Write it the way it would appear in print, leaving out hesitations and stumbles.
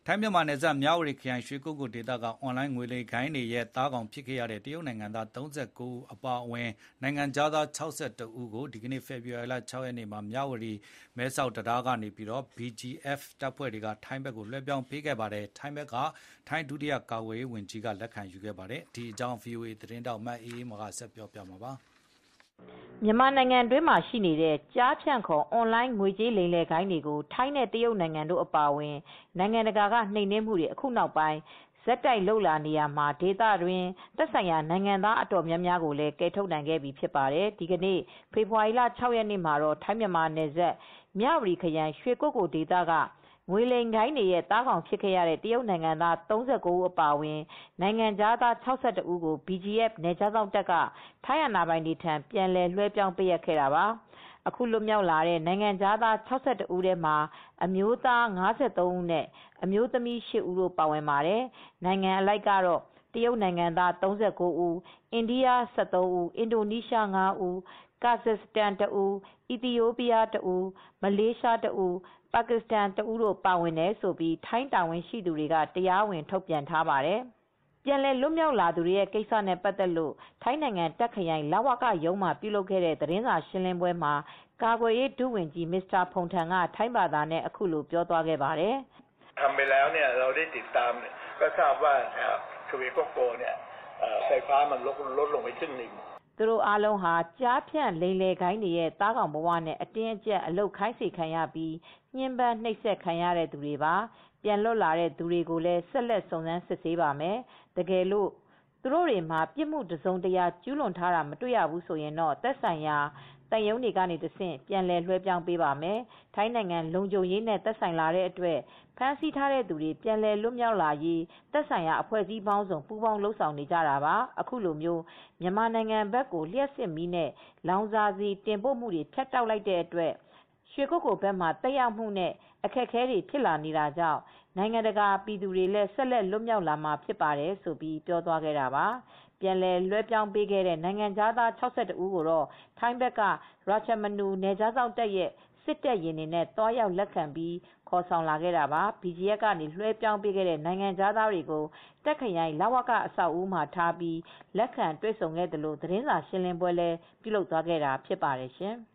ထိုင်းမြန်မာနယ်စပ်မြဝတီခရိုင်ရွှေကုက္ကိုဒေသကအွန်လိုင်းငွေလိမ်ဂိုဏ်းတွေရဲ့သားကောင်ဖြစ်ခဲ့ရတဲ့တရုတ်နိုင်ငံသား39ဦးအပါအဝင်နိုင်ငံခြားသား61ဦးကိုဒီကနေ့ဖေဖော်ဝါရီလ6ရက်နေ့မှာမြဝတီမဲဆောက်တံတားကနေBGF တပ်ဖွဲ့တွေကထိုင်းဘက်ကိုလွှဲပြောင်းပေးခဲ့ပါတယ်ထိုင်းဘက်ကထိုင်းဒုတိယကာကွယ်ရေးဝန်ကြီးကလက်ခံယူခဲ့ပါတယ်ဒီအကြောင်း VOA သတင်းတောက်မအေးအေးမာကဆက်ပြောပြမှာပါမြန်မာနိုင်ငံတွင်းမှာရှိနေတဲ့ကြားဖြန့်ခေါ်အွန်လိုင်းငွေကြေးလိမ်လည်ဂိုဏ်းတွေကိုထိုင်းနဲ့တရုတ်နိုင်ငံတို့အပါအဝင်နိုင်ငံတကာကနှိမ်နင်းမှုတွေအခုနောက်ပိုင်းဆက်တိုက်လှုပ်လာနေရမှာဒေသတွင်းသက်ဆိုင်ရာနိုင်ငံသားအတော်များများကိုလည်းကယ်ထုတ်နိုင်ခဲ့ပြီဖြစ်ပါတယ်ဒီကနေ့ဖေဖေါ်ဝါရီလ6ရက်နေ့မှာတော့ထိုင်းမြန်မာနယ်စပ်မြဝတီခရိုင်ရွှေကုက္ကိုဒေသကငွေလိမ်ဂိုဏ်းတွေရဲ့သားကောင်ဖြစ်ခဲ့ရတဲ့တရုတ်နိုင်ငံသား39ဦးအပါအဝင်နိုင်ငံခြားသား62ဦးကို BGF နယ်ခြားစောင့်တပ်ကထိုင်းအာဏာပိုင်တွေထံပြန်လည်လွှဲပြောင်းပေးအပ်ခဲ့တာပါအခုလွတ်မြောက်လာတဲ့နိုင်ငံခြားသား62ဦးထဲမှာအမျိုးသား53ဦးနဲ့အမျိုးသမီး8ဦးတို့ပါဝင်ပါတယ်နိုင်ငံအလိုက်ကတော့တရုတ်နိုင်ငံသား39ဦးအိန္ဒိယ73ဦးအင်ဒိုနီးရှား5ဦးကာဇက်စတန်1ဦးအီသီယိုးပီးယား1ဦးမလေးရှား1ဦးပါကစ္စတန်1ဦးတို့ပါဝင်တယ်လို့ထိုင်းတာဝန်ရှိသူတွေကတရားဝင်ထုတ်ပြန်ထားပါတယ်ပြန်လည်လွတ်မြောက်လာသူတွေရဲ့ကိစ္စနဲ့ပတ်သက်လို့ထိုင်းနိုင်ငံတက်ခရိုင်လဝကရုံးမှာပြုလုပ်ခဲ့တဲ့သတင်းစာရှင်းလင်းပွဲမှာကာကွယ်ရေးဒုဝန်ကြီးမစ္စတာဖုန်ထန်ကထိုင်းဘာသာနဲ့အခုလိုပြောသွားခဲ့ပါတယ်ทำไปแล้วเนี่ยเราได้ติดตามก็ทราบว่าทวีโกโกเนี่ยไฟฟ้ามันลดลงไปครึ่งนึงသူတို့အားလုံးဟာကြားဖြန့်လိမ်လည်ဂိုင်းတွေရဲ့တားကောင်ဘဝနဲ့အတင်းအကျပ်အလုတ်ခိုင်းစေခံရပြီးညှဉ်းပန်းနှိပ်စက်ခံရတဲ့သူတွေပါပြန်လွတ်လာတဲ့သူတွေကိုလည်းဆက်လက်စုံစမ်းစစ်ဆေးပါမယ်တကယ်လို့သူတို့တွေမှာပြစ်မှုတစုံတရာကျူးလွန်ထားတာမတွေ့ရဘူးဆိုရင်တော့သက်ဆိုင်ရာတန်ယုံတွေကနေတဆင့်ပြန်လည်လွှဲပြောင်းပေးပါမယ်ထိုင်းနိုင်ငံလုံခြုံရေးနဲ့သက်ဆိုင်လာတဲ့အတွက်ဖမ်းဆီးထားတဲ့သူတွေပြန်လည်လွတ်မြောက်လာရေးသက်ဆိုင်ရာအဖွဲ့အစည်းပေါင်းစုံပူးပေါင်းလှုပ်ဆောင်နေကြတာပါအခုလိုမျိုးမြန်မာနိုင်ငံဘက်ကိုလျှက်စစ်မီးနဲ့လောင်စာဆီတင်ပို့မှုတွေဖြတ်တောက်လိုက်တဲ့အတွက်ရွှေကုက္ကိုဘက်မှာတက်ရောက်မှုနဲ့အခက်အခဲတွေဖြစ်လာနေတာကြောင့်နိုင်ငံတကာပြည်သူတွေလည်းဆက်လက်လွတ်မြောက်လာမှာဖြစ်ပါတယ်ဆိုပြီးပြောသွားခဲ့တာပါပြန်လည်လွှဲပြောင်းပေးခဲ့တဲ့နိုင်ငံခြားသား62ဦးကိုတော့ထိုင်းဘက်ကရာချမနူနယ်ခြားစောင့်တပ်ရဲ့စစ်တပ်ရင်တွေနဲ့တွားရောက်လက်ခံပြီးခေါ်ဆောင်လာခဲ့တာပါ BGF ကနေလွှဲပြောင်းပေးခဲ့တဲ့နိုင်ငံခြားသားတွေကိုတက်ခရိုင်လဝကအဆောက်အဦမှာထားပြီးလက်ခံတွေ့ဆုံခဲ့တယ်လို့သတင်းစာရှင်းလင်းပွဲလည်းပြုလုပ်သွားခဲ့တာဖြစ်ပါတယ်ရှင်။